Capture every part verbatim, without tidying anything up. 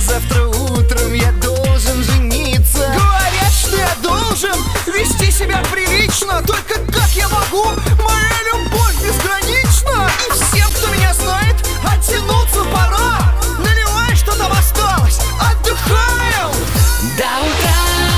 завтра утром я должен жениться. Говорят, что я должен вести себя прилично. Только как я могу? Моя любовь безгранична. И всем, кто меня знает, оттянуться пора. Наливай, что там осталось, отдыхаем до утра.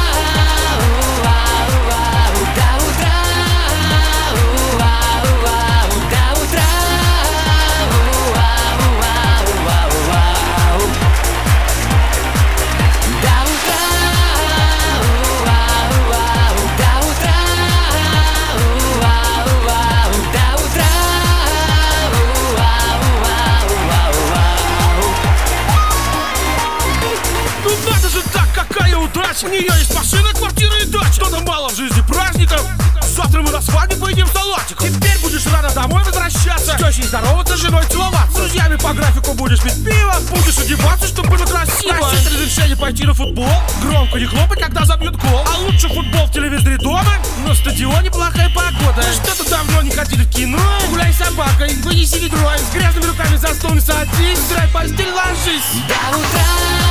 У нее есть машина, квартира и дача. Что-то мало в жизни праздников. Завтра мы на свадьбе поедим салатиков. Теперь будешь рано домой возвращаться, с тещей здороваться, с женой целоваться. С друзьями по графику будешь пить пиво. Будешь одеваться, чтобы было красиво. Просить разрешение пойти на футбол. Громко не хлопать, когда забьют гол. А лучше футбол в телевизоре дома. На стадионе плохая погода. Что-то давно не ходили в кино. Гуляй с собакой, вынеси ведро. С грязными руками за стол не садись. Стирай постель, ложись до утра.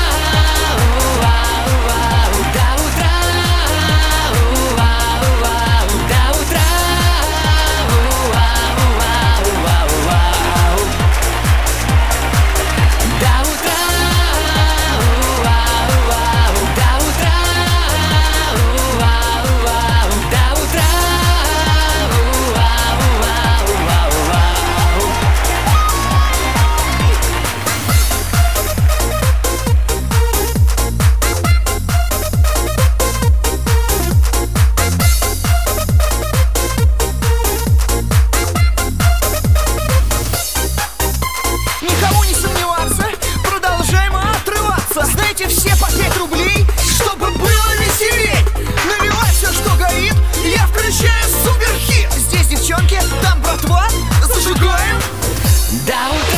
Знаете, все по пять рублей, чтобы было веселей. Наливай все, что горит, я включаю суперхит. Здесь девчонки, там братва, зажигаем до утра.